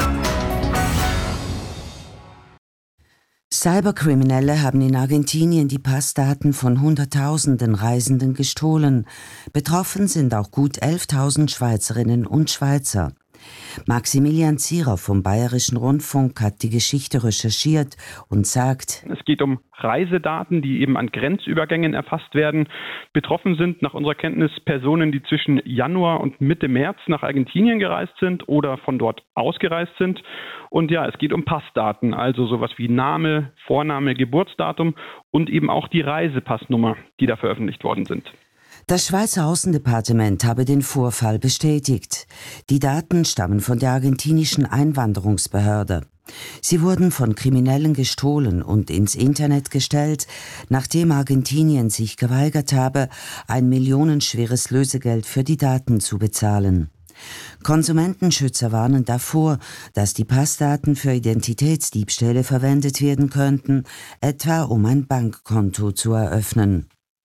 Cyberkriminelle haben in Argentinien die Passdaten von Hunderttausenden Reisenden gestohlen. Betroffen sind auch gut 11.000 Schweizerinnen und Schweizer. Maximilian Zierer vom Bayerischen Rundfunk hat die Geschichte recherchiert und sagt: Es geht um Reisedaten, die eben an Grenzübergängen erfasst werden. Betroffen sind nach unserer Kenntnis Personen, die zwischen Januar und Mitte März nach Argentinien gereist sind oder von dort ausgereist sind. Und ja, es geht um Passdaten, also sowas wie Name, Vorname, Geburtsdatum und eben auch die Reisepassnummer, die da veröffentlicht worden sind. Das Schweizer Außendepartement habe den Vorfall bestätigt. Die Daten stammen von der argentinischen Einwanderungsbehörde. Sie wurden von Kriminellen gestohlen und ins Internet gestellt, nachdem Argentinien sich geweigert habe, ein millionenschweres Lösegeld für die Daten zu bezahlen. Konsumentenschützer warnen davor, dass die Passdaten für Identitätsdiebstähle verwendet werden könnten, etwa um ein Bankkonto zu eröffnen.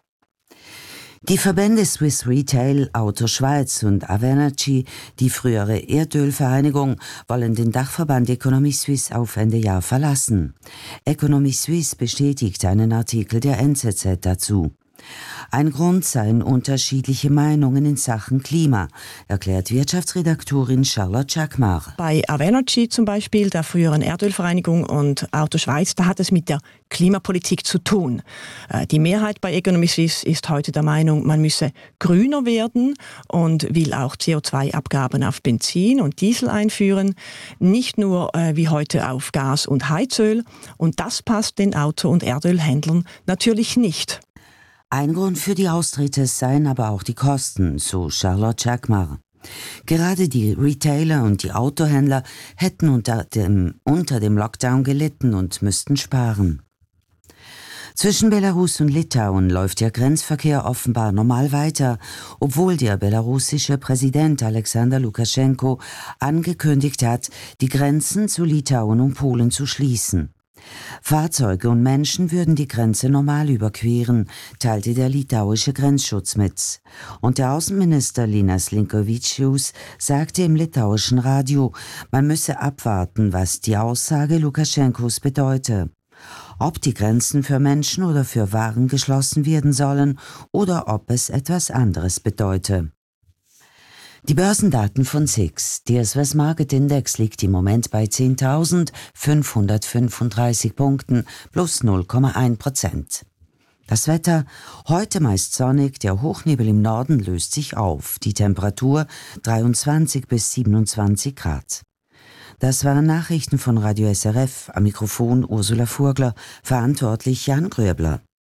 Die Verbände Swiss Retail, Auto Schweiz und Avernaci, die frühere Erdölvereinigung, wollen den Dachverband Economy Suisse auf Ende Jahr verlassen. Economy Suisse bestätigt einen Artikel der NZZ dazu. Ein Grund seien unterschiedliche Meinungen in Sachen Klima, erklärt Wirtschaftsredaktorin Charlotte Jacquemart. Bei Avernaci zum Beispiel, der früheren Erdölvereinigung, und Auto Schweiz, da hat es mit der Klimapolitik zu tun. Die Mehrheit bei Economy Suisse ist heute der Meinung, man müsse grüner werden und will auch CO2-Abgaben auf Benzin und Diesel einführen, nicht nur wie heute auf Gas und Heizöl. Und das passt den Auto- und Erdölhändlern natürlich nicht. Ein Grund für die Austritte seien aber auch die Kosten, so Charlotte Jacquemart. Gerade die Retailer und die Autohändler hätten unter dem Lockdown gelitten und müssten sparen. Zwischen Belarus und Litauen läuft der Grenzverkehr offenbar normal weiter, obwohl der belarussische Präsident Alexander Lukaschenko angekündigt hat, die Grenzen zu Litauen und Polen zu schließen. Fahrzeuge und Menschen würden die Grenze normal überqueren, teilte der litauische Grenzschutz mit. Und der Außenminister Linas Linkevičius sagte im litauischen Radio, man müsse abwarten, was die Aussage Lukaschenkos bedeute. Ob die Grenzen für Menschen oder für Waren geschlossen werden sollen oder ob es etwas anderes bedeute. Die Börsendaten von SIX. Der Swiss Market Index liegt im Moment bei 10.535 Punkten plus 0,1%. Das Wetter: heute meist sonnig, der Hochnebel im Norden löst sich auf. Die Temperatur 23 bis 27 Grad. Das waren Nachrichten von Radio SRF. Am Mikrofon Ursula Furgler, verantwortlich Jan Gröbler.